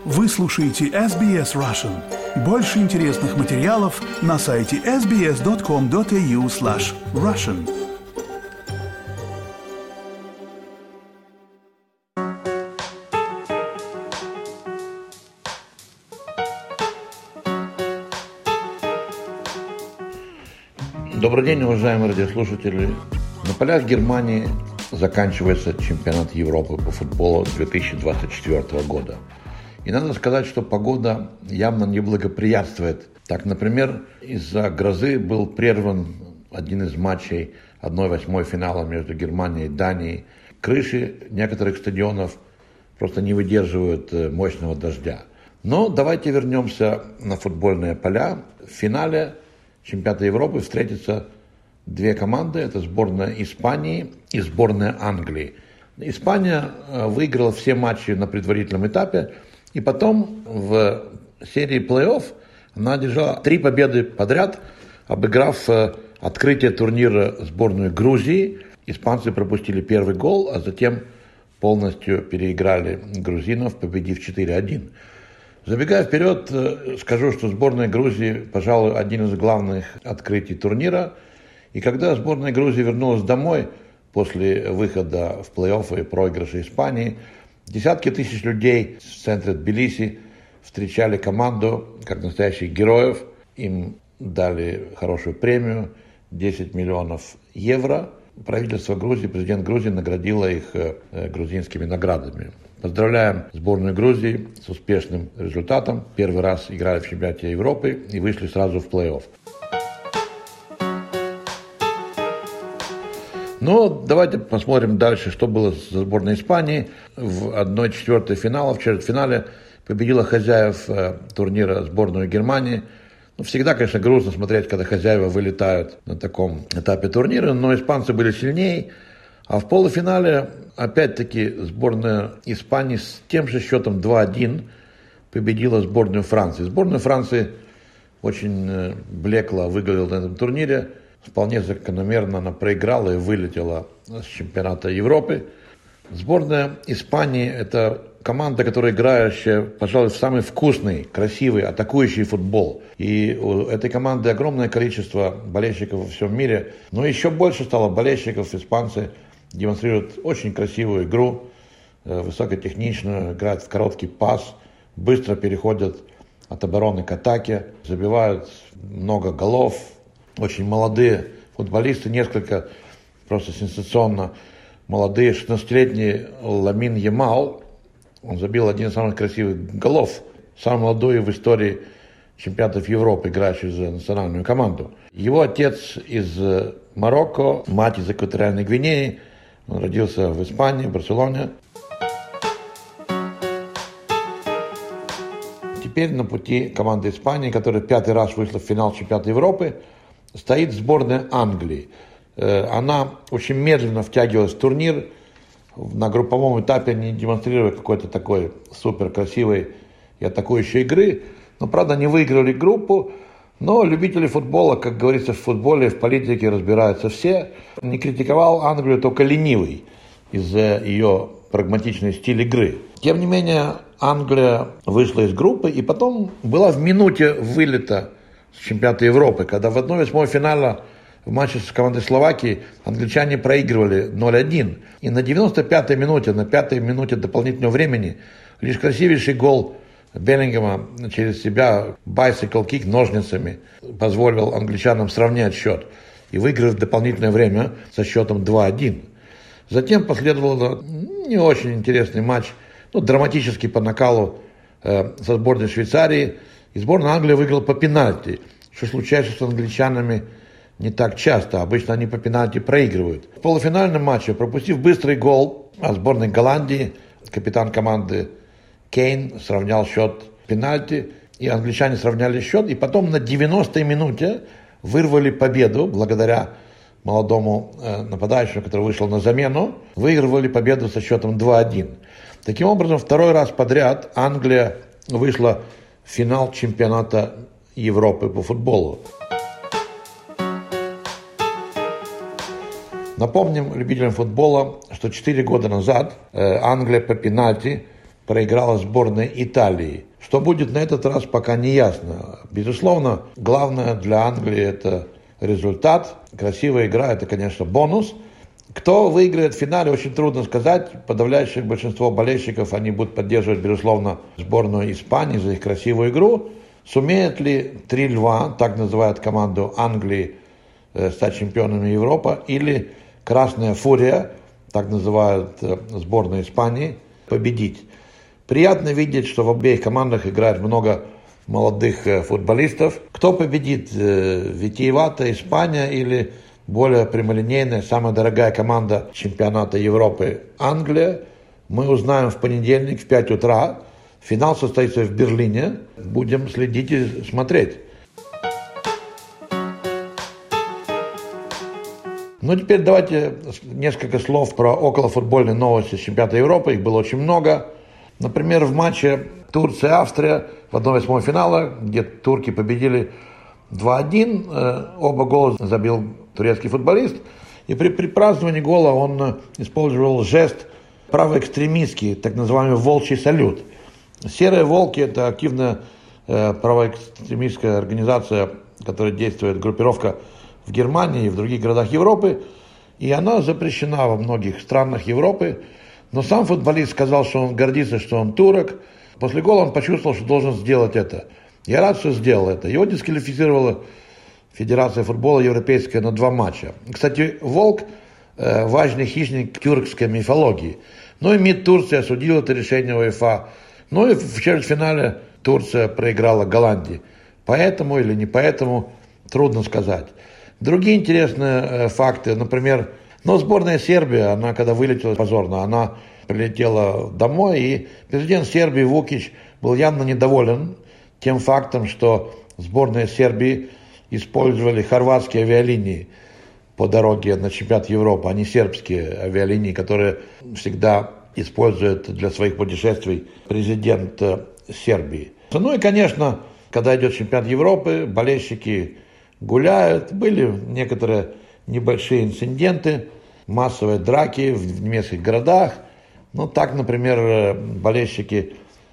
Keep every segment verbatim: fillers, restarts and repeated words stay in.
Вы слушаете эс би эс Russian. Больше интересных материалов на сайте эс би эс точка ком точка эй ю слэш Russian. Добрый день, уважаемые радиослушатели. На полях Германии заканчивается чемпионат Европы по футболу две тысячи двадцать четвёртого года. И надо сказать, что погода явно не благоприятствует. Так, например, из-за грозы был прерван один из матчей одна восьмая финала между Германией и Данией. Крыши некоторых стадионов просто не выдерживают мощного дождя. Но давайте вернемся на футбольные поля. В финале чемпионата Европы встретятся две команды. Это сборная Испании и сборная Англии. Испания выиграла все матчи на предварительном этапе. И потом в серии плей-офф она одержала три победы подряд, обыграв открытие турнира сборную Грузии. Испанцы пропустили первый гол, а затем полностью переиграли грузинов, победив четыре один. Забегая вперед, скажу, что сборная Грузии, пожалуй, один из главных открытий турнира. И когда сборная Грузии вернулась домой после выхода в плей-офф и проигрыша Испании, десятки тысяч людей в центре Тбилиси встречали команду как настоящих героев. Им дали хорошую премию, десять миллионов евро. Правительство Грузии, президент Грузии наградило их грузинскими наградами. Поздравляем сборную Грузии с успешным результатом. Первый раз играли в чемпионате Европы и вышли сразу в плей-офф. Но давайте посмотрим дальше, что было с сборной Испании. В одной четвертой финала, в четвертьфинале победила хозяев э, турнира сборную Германии. Ну, всегда, конечно, грустно смотреть, когда хозяева вылетают на таком этапе турнира, но испанцы были сильнее. А в полуфинале, опять-таки, сборная Испании с тем же счетом два один победила сборную Франции. Сборная Франции очень э, блекло выглядела на этом турнире. Вполне закономерно она проиграла и вылетела с чемпионата Европы. Сборная Испании – это команда, которая играющая, пожалуй, в самый вкусный, красивый, атакующий футбол. И у этой команды огромное количество болельщиков во всем мире. Но еще больше стало болельщиков. Испанцы демонстрируют очень красивую игру, высокотехничную, играют в короткий пас, быстро переходят от обороны к атаке, забивают много голов. Очень молодые футболисты, несколько просто сенсационно молодые. шестнадцатилетний Ламин Ямал, он забил один из самых красивых голов, самый молодой в истории чемпионатов Европы, играющий за национальную команду. Его отец из Марокко, мать из Экваториальной Гвинеи, он родился в Испании, в Барселоне. Теперь на пути команды Испании, которая пятый раз вышла в финал чемпионата Европы, стоит сборная Англии. Она очень медленно втягивалась в турнир. На групповом этапе не демонстрируя какой-то такой супер красивой и атакующей игры. Но, правда, не выиграли группу. Но любители футбола, как говорится, в футболе, в политике разбираются все. Не критиковал Англию только ленивый из-за ее прагматичный стиль игры. Тем не менее, Англия вышла из группы и потом была в минуте вылета с чемпионата Европы, когда в одна восьмая финала в матче с командой Словакии англичане проигрывали ноль один. И на девяносто пятой минуте, на пятой минуте дополнительного времени, лишь красивейший гол Беллингема через себя, bicycle kick ножницами, позволил англичанам сравнять счет и выиграть дополнительное время со счетом два один. Затем последовал не очень интересный матч, ну, драматический по накалу э, со сборной Швейцарии. И сборная Англии выиграла по пенальти, что случается с англичанами не так часто. Обычно они по пенальти проигрывают. В полуфинальном матче, пропустив быстрый гол от сборной Голландии, капитан команды Кейн сравнял счет пенальти, и англичане сравняли счет. И потом на девяностой минуте вырвали победу благодаря молодому э, нападающему, который вышел на замену. Выигрывали победу со счетом два один. Таким образом, второй раз подряд Англия вышла финал чемпионата Европы по футболу. Напомним любителям футбола, что четыре года назад э, Англия по пенальти проиграла сборная Италии. Что будет на этот раз, пока не ясно. Безусловно, главное для Англии это результат. Красивая игра – это, конечно, бонус. Кто выиграет в финале, очень трудно сказать. Подавляющее большинство болельщиков, они будут поддерживать, безусловно, сборную Испании за их красивую игру. Сумеет ли «Три льва», так называют команду Англии, стать чемпионами Европы, или «Красная фурия», так называют сборную Испании, победить? Приятно видеть, что в обеих командах играет много молодых футболистов. Кто победит? Витиеватая Испания или более прямолинейная, самая дорогая команда чемпионата Европы Англия? Мы узнаем в понедельник в пять утра. Финал состоится в Берлине. Будем следить и смотреть. Ну, теперь давайте несколько слов про околофутбольные новости чемпионата Европы. Их было очень много. Например, в матче Турция-Австрия в одна восьмая финала, где турки победили два один, оба гола забил турецкий футболист. И при, при праздновании гола он использовал жест правоэкстремистский, так называемый волчий салют. Серые волки – это активная э, правоэкстремистская организация, которая действует, группировка в Германии и в других городах Европы. И она запрещена во многих странах Европы. Но сам футболист сказал, что он гордится, что он турок. После гола он почувствовал, что должен сделать это. Я рад, что сделал это. Его дисквалифицировала Федерация футбола европейская на два матча. Кстати, волк э, – важный хищник тюркской мифологии. Но и МИД Турции осудил это решение УЕФА. Ну и в четвертьфинале Турция проиграла Голландии. Поэтому или не поэтому, трудно сказать. Другие интересные э, факты, например, но сборная Сербии, она когда вылетела позорно, она прилетела домой, и президент Сербии Вукич был явно недоволен тем фактом, что сборная Сербии использовали хорватские авиалинии по дороге на чемпионат Европы, а не сербские авиалинии, которые всегда использует для своих путешествий президент Сербии. Ну и, конечно, когда идет чемпионат Европы, болельщики гуляют. Были некоторые небольшие инциденты, массовые драки в немецких городах. Ну, так, например, болельщики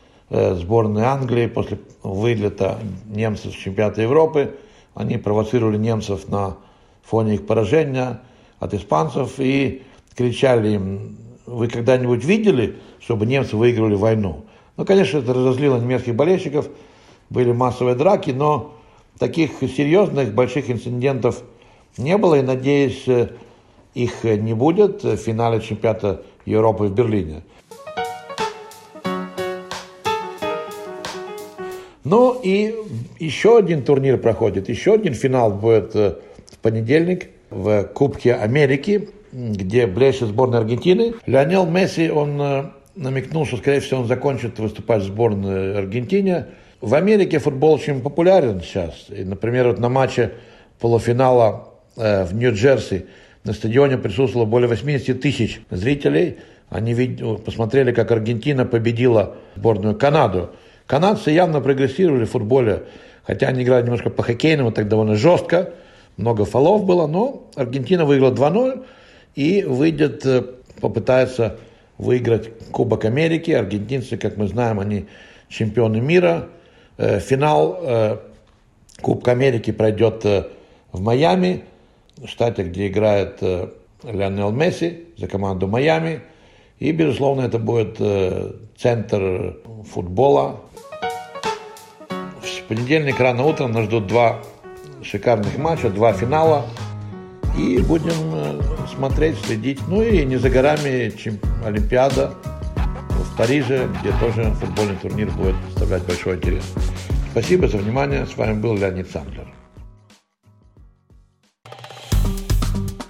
сборной Англии после вылета немцев с чемпионата Европы, они провоцировали немцев на фоне их поражения от испанцев и кричали им: вы когда-нибудь видели, чтобы немцы выигрывали войну? Ну, конечно, это разозлило немецких болельщиков, были массовые драки, но таких серьезных, больших инцидентов не было, и, надеюсь, их не будет в финале чемпионата Европы в Берлине. Ну и еще один турнир проходит, еще один финал будет в понедельник в Кубке Америки, где блещет сборная Аргентины. Лионель Месси, он намекнул, что, скорее всего, он закончит выступать в сборной Аргентины. В Америке футбол очень популярен сейчас. И, например, вот на матче полуфинала э, в Нью-Джерси на стадионе присутствовало более восемьдесят тысяч зрителей. Они вид- посмотрели, как Аргентина победила сборную Канаду. Канадцы явно прогрессировали в футболе, хотя они играли немножко по-хоккейному, так довольно жестко. Много фолов было, но Аргентина выиграла два ноль и выйдет, попытается выиграть Кубок Америки. Аргентинцы, как мы знаем, они чемпионы мира. Финал Кубка Америки пройдет в Майами, в штате, где играет Лионель Месси за команду Майами. И, безусловно, это будет центр футбола. В понедельник рано утром нас ждут два шикарных матча, два финала. И будем смотреть, следить. Ну и не за горами Олимпиада в Париже, где тоже футбольный турнир будет представлять большой интерес. Спасибо за внимание. С вами был Леонид Сандлер.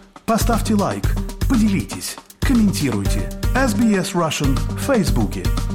Поставьте лайк, поделитесь, комментируйте. эс би эс Russian в Фейсбуке.